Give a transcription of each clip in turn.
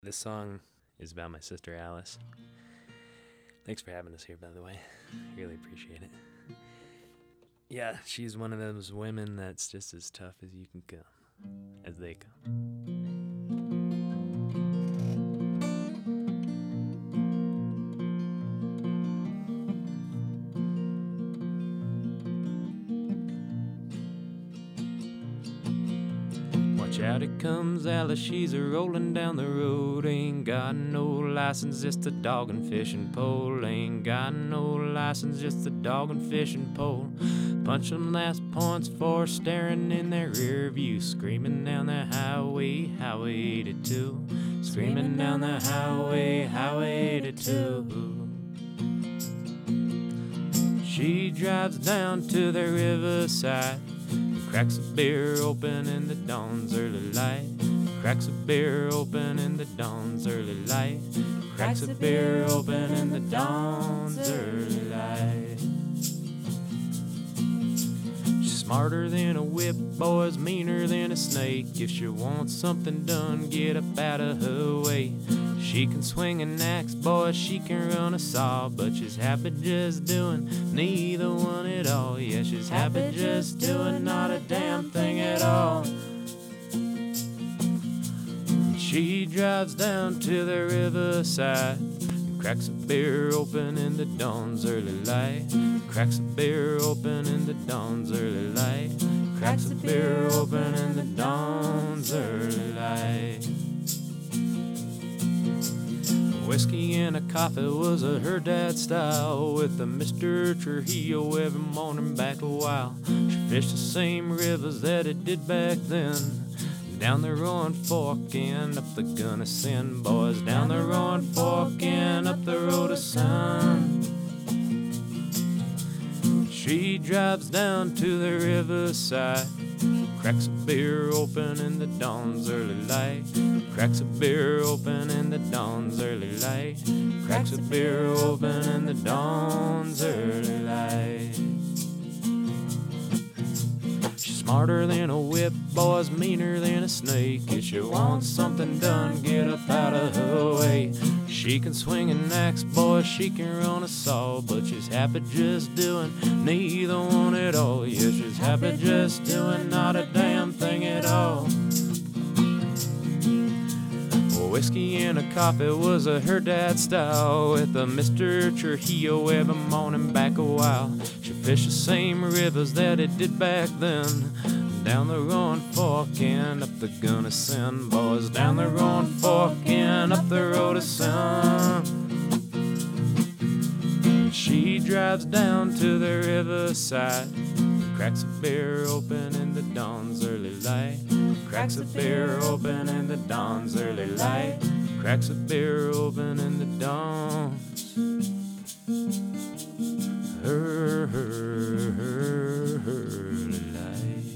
This song is about my sister Alice. Thanks for having us here, by the way. Really appreciate it. Yeah, she's one of those women that's just as tough as you can come, as they come. Watch out, it comes Alice, she's a-rolling down the road. Ain't got no license, just a dog and fishing pole. Ain't got no license, just a dog and fishing pole. Punching last points for staring in their rear view. Screaming down the highway, Highway 82. Screaming down the highway, Highway 82. She drives down to the riverside, cracks a beer open in the dawn's early light. Cracks a beer open in the dawn's early light. Cracks a beer open in the dawn's early light. She's smarter than a whip, boys, meaner than a snake. If she wants something done, get up out of her way. She can swing an axe, boy, she can run a saw, but she's happy just doing neither one at all. Yeah, she's happy just doing not a damn thing at all. She drives down to the riverside and cracks a beer open in the dawn's early light. Cracks a beer open in the dawn's early light. Cracks a beer open in the dawn's early light. Whiskey and a coffee was her dad's style, with a Mr. Trujillo every morning back a while. She fished the same rivers that it did back then, down the Roaring Fork and up the Gunnison, boys, down the Roaring Fork and up the road of sun. She drives down to the riverside, cracks a beer open in the dawn's early light. Cracks a beer open in the dawn's early light. Cracks a beer open in the dawn's early light. She's smarter than a whip, boys, meaner than a snake. If she wants something done, get up out of her way. She can swing an axe, boy, she can run a saw, but she's happy just doing neither one at all. Yeah, she's happy just doing not a damn thing at all. Whiskey and a coffee was her dad's style, with a Mr. Trujillo every morning back a while. She fished the same rivers that it did back then, down the Roaring Fork and up the Gunnison, boys, down the Roaring Fork and up the road of sun. She drives down to the riverside, cracks a beer open in the dawn's early light. Cracks a beer open in the dawn's early light. Cracks a beer open in the dawn's early light.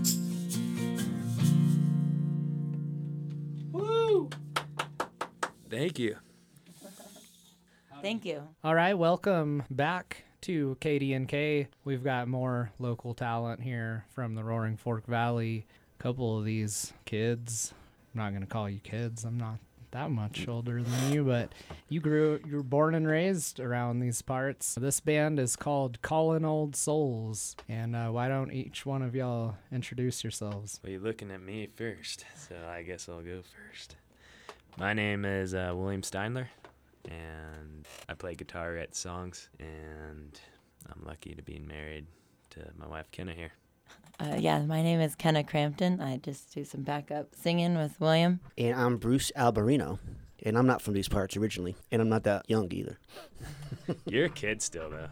Woo! Thank you. Thank you. All right, welcome back to KDNK. We've got more local talent here from the Roaring Fork Valley. A couple of these kids, I'm not going to call you kids, I'm not that much older than you, but you were born and raised around these parts. This band is called Callin' Old Souls, and why don't each one of y'all introduce yourselves? Well, you're looking at me first, so I guess I'll go first. My name is William Steinler, and I play guitar at songs, and I'm lucky to be married to my wife Kenna here. My name is Kenna Crampton. I just do some backup singing with William. And I'm Bruce Alberino, and I'm not from these parts originally, and I'm not that young either. You're a kid still, though.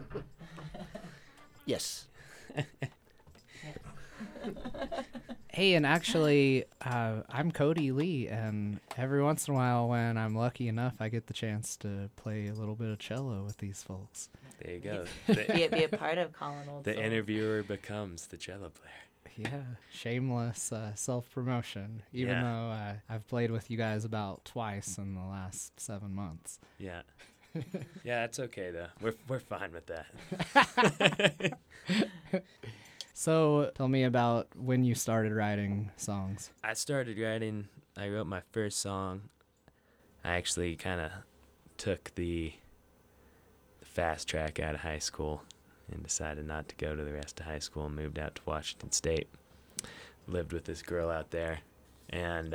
Yes. Hey, and actually, I'm Cody Lee, and every once in a while when I'm lucky enough, I get the chance to play a little bit of cello with these folks. There you go. Be a part of Callin' Old The Souls. interviewer becomes the cello player. Yeah, shameless self-promotion, even though I've played with you guys about twice in the last 7 months. Yeah. Yeah, it's okay, though. We're fine with that. So tell me about when you started writing songs. I wrote my first song I actually kind of took the fast track out of high school and decided not to go to the rest of high school and moved out to Washington State. Lived with this girl out there, and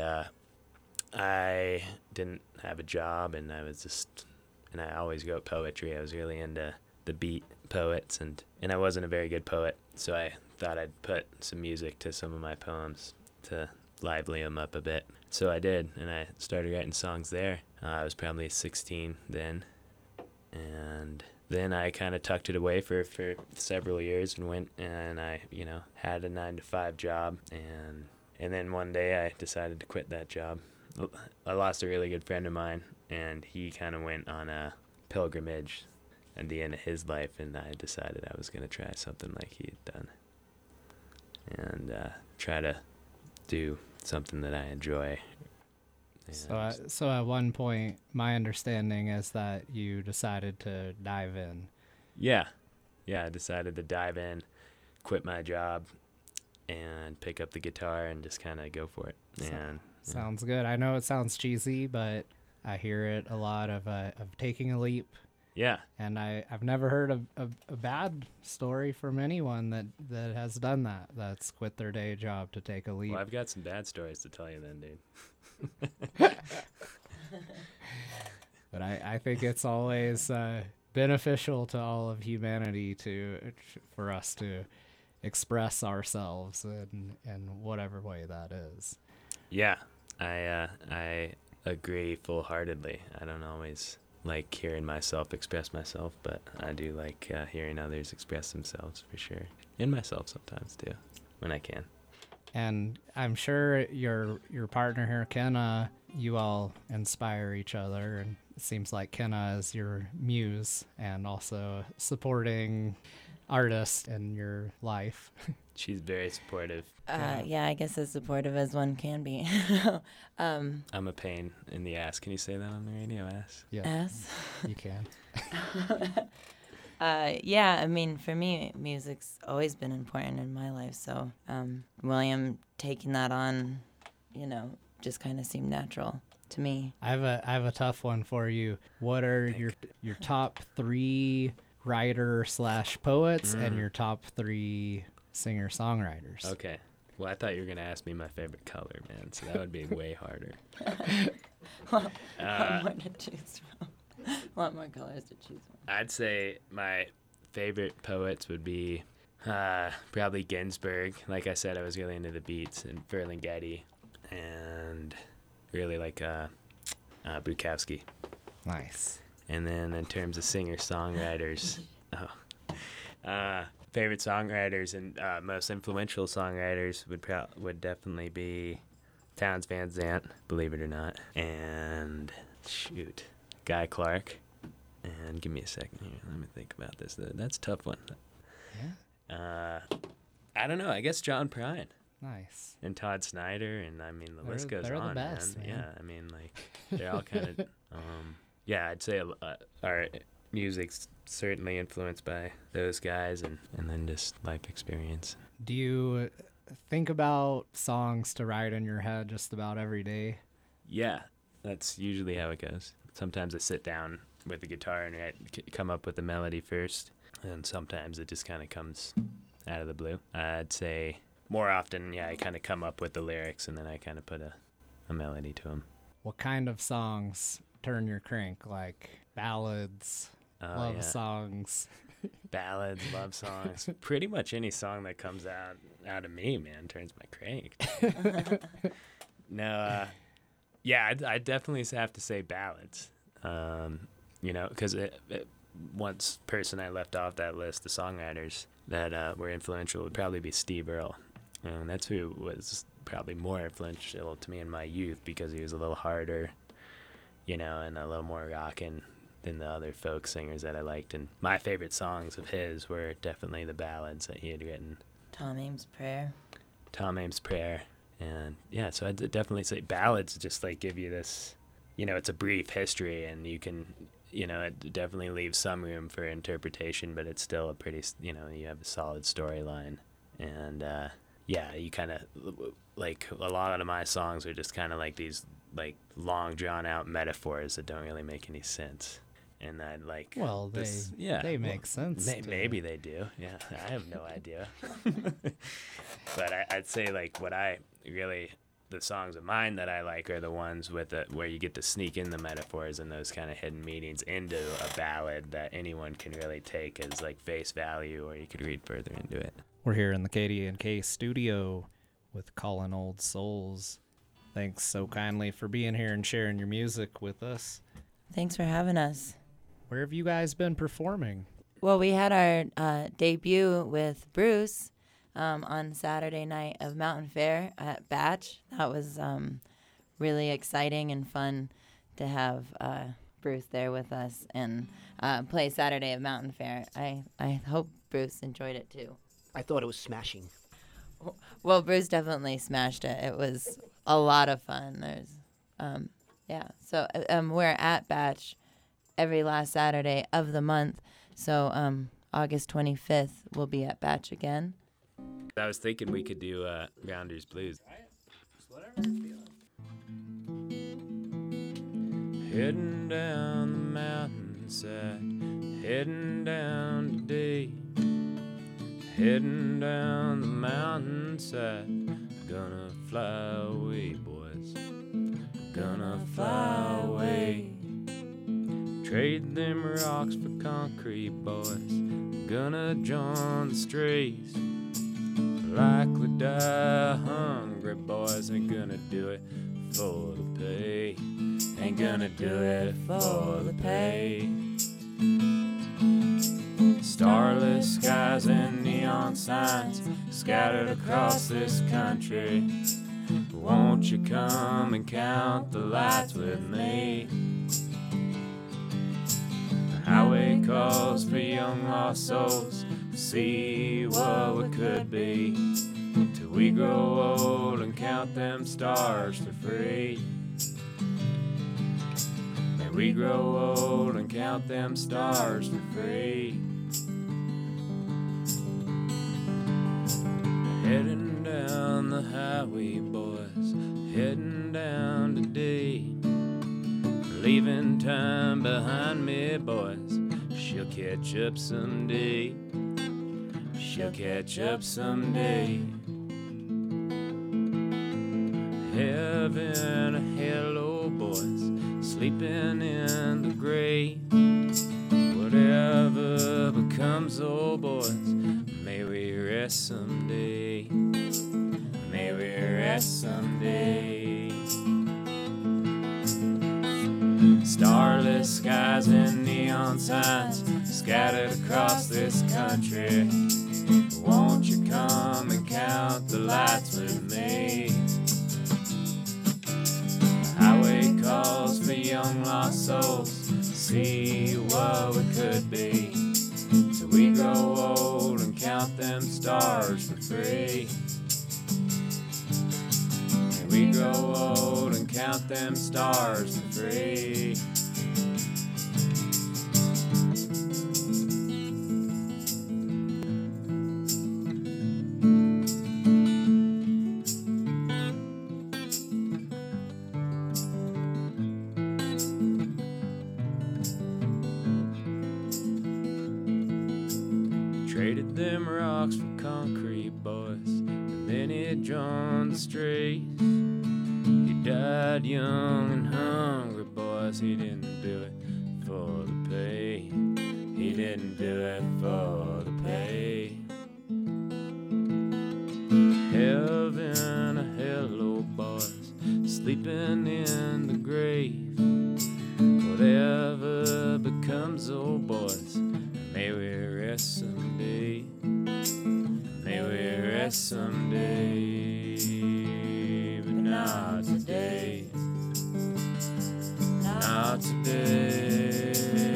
I didn't have a job, and I always wrote poetry. I was really into the beat poets, and I wasn't a very good poet, so I thought I'd put some music to some of my poems to lively them up a bit. So I did, and I started writing songs there. I was probably 16 then, and then I kind of tucked it away for several years and went and I, had a 9-to-5 job, and then one day I decided to quit that job. I lost a really good friend of mine, and he kind of went on a pilgrimage at the end of his life, and I decided I was going to try something like he had done and try to do something that I enjoy. So at one point, my understanding is that you decided to dive in. Yeah, I decided to dive in, quit my job, and pick up the guitar and just kind of go for it. Sounds good. I know it sounds cheesy, but I hear it a lot of taking a leap. Yeah. And I've never heard a bad story from anyone that has done that, that's quit their day job to take a leap. Well, I've got some bad stories to tell you then, dude. But I think it's always beneficial to all of humanity for us to express ourselves in whatever way that is. Yeah, I agree full-heartedly. I don't always like hearing myself express myself, but I do like hearing others express themselves for sure. And myself sometimes too, when I can. And I'm sure your partner here, Kenna, you all inspire each other, and it seems like Kenna is your muse and also supporting artist in your life. She's very supportive. Yeah, I guess as supportive as one can be. I'm a pain in the ass. Can you say that on the radio, ass? Yeah, Ass. you can. Yeah, I mean, for me, music's always been important in my life. So William taking that on, just kind of seemed natural to me. I have a tough one for you. What are your top 3 writer/poets and your top 3 singer-songwriters? Okay. Well, I thought you were going to ask me my favorite color, man, so that would be way harder. Lot more to choose from. A lot more colors to choose from. I'd say my favorite poets would be probably Ginsberg. Like I said, I was really into the beats, and Ferlinghetti, and really like Bukowski. Nice. And then in terms of singer-songwriters, favorite songwriters and most influential songwriters would definitely be Townes Van Zandt, believe it or not, and Guy Clark. And give me a second here. Let me think about this. That's a tough one. Yeah. I don't know. I guess John Prine. Nice. And Todd Snyder, and I mean the list goes they're on, the best, man. Yeah, I mean they're all kind of yeah, I'd say our music's certainly influenced by those guys, and then just life experience. Do you think about songs to write in your head just about every day? Yeah, that's usually how it goes. Sometimes I sit down with the guitar and come up with the melody first, and sometimes it just kind of comes out of the blue. I'd say more often, I kind of come up with the lyrics, and then I kind of put a melody to them. What kind of songs turn your crank? Like ballads, love songs? Ballads, love songs. Pretty much any song that comes out of me, man, turns my crank. No, I'd definitely have to say ballads. Because once person I left off that list, the songwriters that were influential would probably be Steve Earle. And that's who was probably more influential to me in my youth, because he was a little harder, and a little more rockin' than the other folk singers that I liked. And my favorite songs of his were definitely the ballads that he had written. Tom Ames' Prayer. And so I'd definitely say ballads just like give you this, it's a brief history, and you can, it definitely leaves some room for interpretation, but it's still a pretty, you have a solid storyline. And yeah, you kind of, like, a lot of my songs are just kind of like these, like, long, drawn-out metaphors that don't really make any sense. And I like... Well, they make sense. Maybe they do. Yeah, I have no idea. But I'd say, like, the songs of mine that I like are the ones with where you get to sneak in the metaphors and those kind of hidden meanings into a ballad that anyone can really take as, like, face value, or you could read further into it. We're here in the KDNK studio with Calling Old Souls. Thanks so kindly for being here and sharing your music with us. Thanks for having us. Where have you guys been performing? Well, we had our debut with Bruce on Saturday night of Mountain Fair at Batch. That was really exciting and fun to have Bruce there with us and play Saturday of Mountain Fair. I hope Bruce enjoyed it too. I thought it was smashing. Well, Bruce definitely smashed it. It was a lot of fun. So we're at Batch every last Saturday of the month. So August 25th, we'll be at Batch again. I was thinking we could do Grounders Blues. Heading down the mountainside, heading down today. Heading down the mountainside, gonna fly away, boys. Gonna fly away. Trade them rocks for concrete, boys. Gonna join the strays. Likely die hungry, boys. Ain't gonna do it for the pay. Ain't gonna do it for the pay. Starless skies and neon signs scattered across this country. Won't you come and count the lights with me? The highway calls for young lost souls to see what we could be, till we grow old and count them stars for free. May we grow old and count them stars for free. Heading down the highway, boys, heading down today. Leaving time behind me, boys, she'll catch up someday. She'll catch up someday. Heaven or hell, oh boys, sleeping in the grave. Whatever becomes, oh boys, may we rest someday. May we rest someday. Starless skies and neon signs scattered across this country. Won't you come and count the lights with me? The highway calls for young lost souls, see what we could be, till we grow old and count them stars for free. May we grow old and count them stars for free. Traded them rocks for concrete, boys, and then he joined the strays. He died young and hungry, boys. He didn't do it for the pay. He didn't do it for the pay. Heaven or hell, oh boys, sleeping in the grave. Whatever becomes, oh boys, may we rest someday. May we rest someday, but not today. Not today.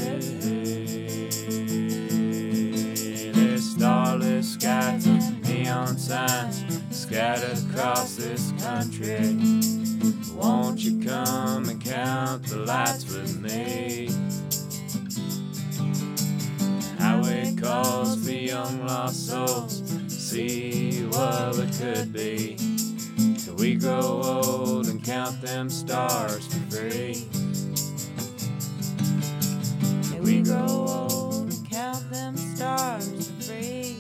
There's starless skies and neon signs scattered across this country. Won't you come and count the lights with me? Highway calls for young lost souls, see what it could be. Till we grow old and count them stars for free. Till we grow old and count them stars for free.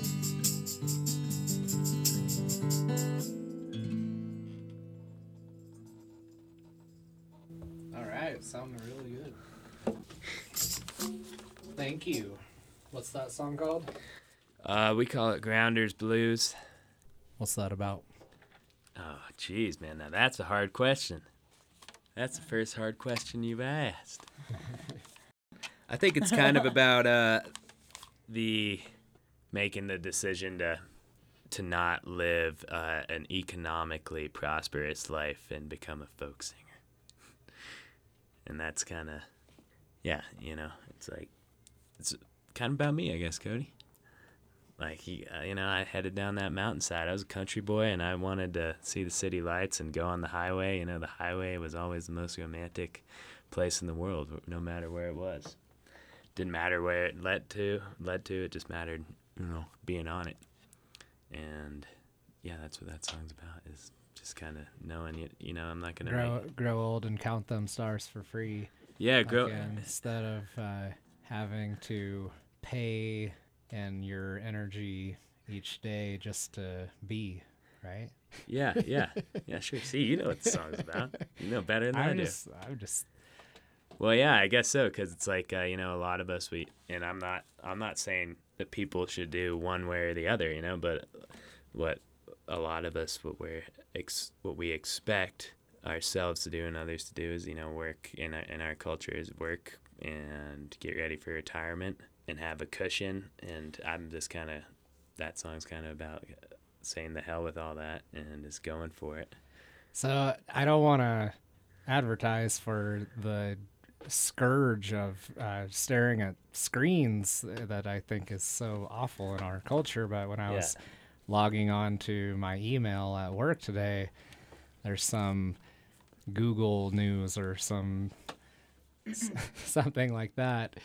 All right, sounding really good. Thank you. What's that song called? We call it Grounders Blues. What's that about? Oh, geez, man. Now that's a hard question. That's the first hard question you've asked. I think it's kind of about the making the decision to not live an economically prosperous life and become a folk singer. And that's kind of, yeah, you know, it's kind of about me, I guess, Cody. Like, I headed down that mountainside. I was a country boy, and I wanted to see the city lights and go on the highway. You know, the highway was always the most romantic place in the world, no matter where it was. Didn't matter where it led to. It just mattered, being on it. And, yeah, that's what that song's about, is just kind of knowing, I'm not going to grow old and count them stars for free. Yeah, grow. Instead of having to pay in your energy each day just to be, right? Yeah, sure. See, you know what the song's about. You know better than I do. I'm just. Well, yeah, I guess so, because it's like, a lot of us, and I'm not saying that people should do one way or the other, but what a lot of us, what we expect ourselves to do and others to do is, work in our culture is work and get ready for retirement and have a cushion. And I'm just kind of, that song's kind of about saying the hell with all that and just going for it. So I don't want to advertise for the scourge of staring at screens that I think is so awful in our culture, but when I was logging on to my email at work today, there's some Google News or something like that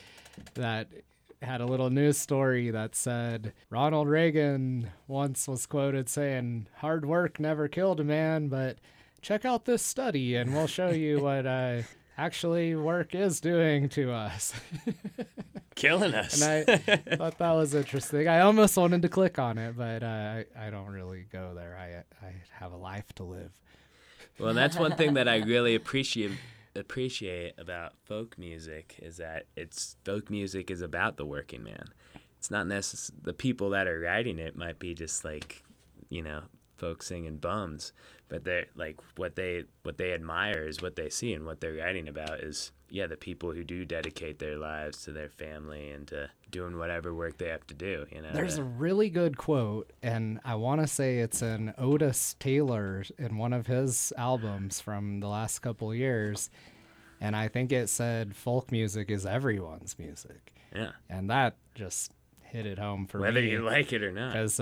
had a little news story that said Ronald Reagan once was quoted saying, "Hard work never killed a man, but check out this study and we'll show you what actually work is doing to us." Killing us. And I thought that was interesting. I almost wanted to click on it, but I don't really go there. I have a life to live. Well, that's one thing that I really appreciate about folk music, is that folk music is about the working man. It's not necessarily the people that are writing it might be just like, folk singing bums, but they're like what they admire is what they see, and what they're writing about is the people who do dedicate their lives to their family and to doing whatever work they have to do. There's a really good quote, and I want to say it's an Otis Taylor in one of his albums from the last couple years, and I think it said folk music is everyone's music. Yeah, and that just hit it home for whether me, you like it or not, because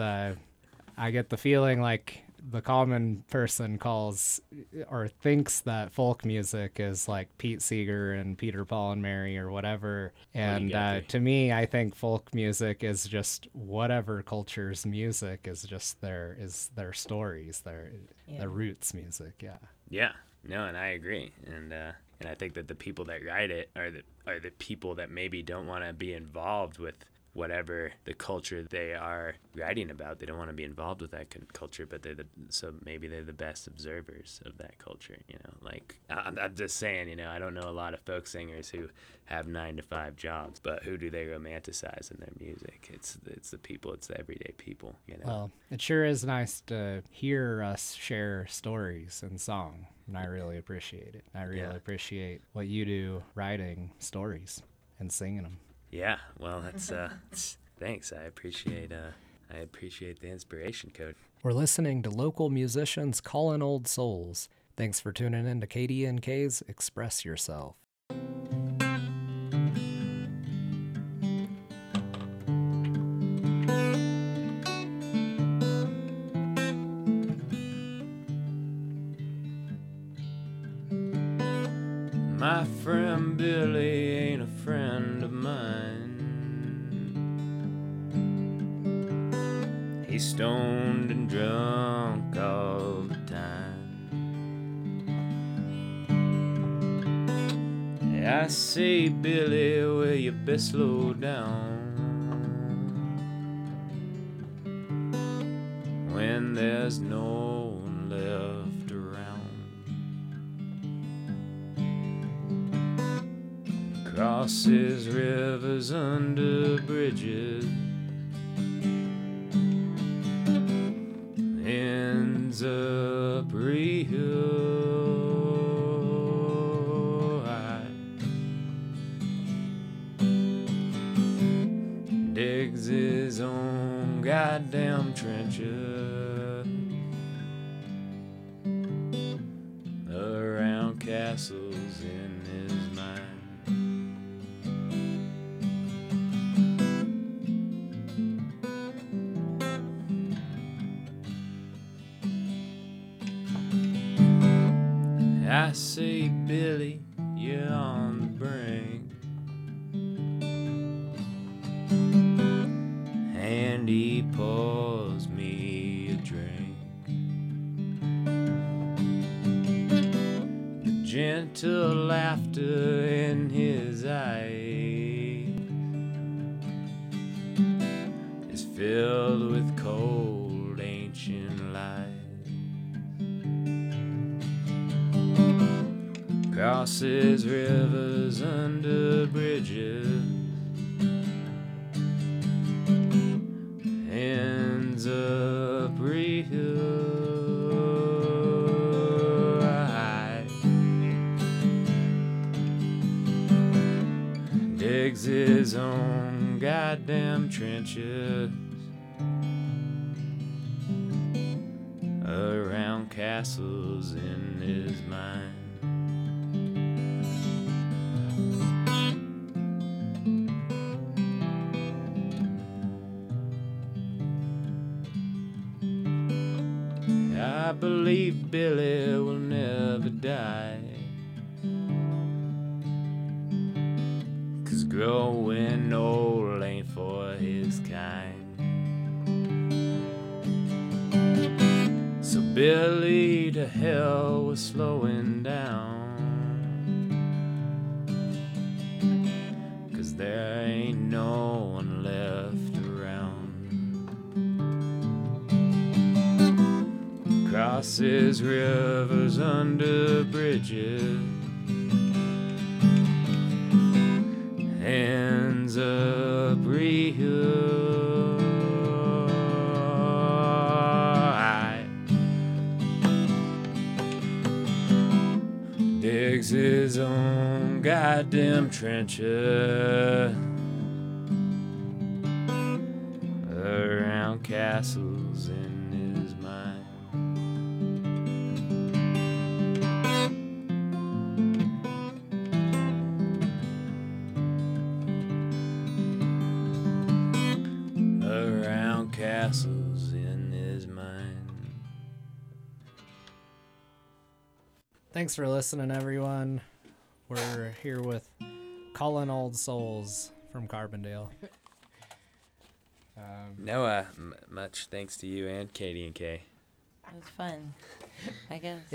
I get the feeling like the common person calls or thinks that folk music is like Pete Seeger and Peter, Paul and Mary or whatever. And to me, I think folk music is just whatever culture's music is just their stories, their roots music. Yeah. Yeah. No, and I agree. And I think that the people that write it are the people that maybe don't want to be involved with whatever the culture they are writing about. They don't want to be involved with that culture, but so maybe they're the best observers of that culture. Like I'm just saying, I don't know a lot of folk singers who have 9-to-5 jobs, but who do they romanticize in their music? It's the people, it's the everyday people. Well, it sure is nice to hear us share stories in song, and I really appreciate it. I really appreciate what you do, writing stories and singing them. Yeah, well, that's thanks. I appreciate the inspiration, Cody. We're listening to local musicians calling old souls. Thanks for tuning in to KDNK's Express Yourself. My friend Billy ain't a friend of mine. He's stoned and drunk all the time. I say, Billy, will you best slow down when there's no one left around? Crosses rivers under bridges, ends up real high, digs his own goddamn trenches around castles in his mind. I say, Billy, you're on the brink, and he pours me a drink. The gentle laughter in his eyes is filled with cold ancient lies. Crosses rivers under bridges, ends up real high, digs his own goddamn trenches around castles in his mind. I believe Billy will never die, 'cause growing old ain't for his kind. So Billy, to hell with slowing down, 'cause there ain't no one left around. Crosses rivers under bridges, ends up real high, digs his own goddamn trenches around castles in his mind. Around castles in his mind. Thanks for listening, everyone. We're here with Calling Old Souls from Carbondale. Noah, much thanks to you and Katie and Kay. It was fun, I guess.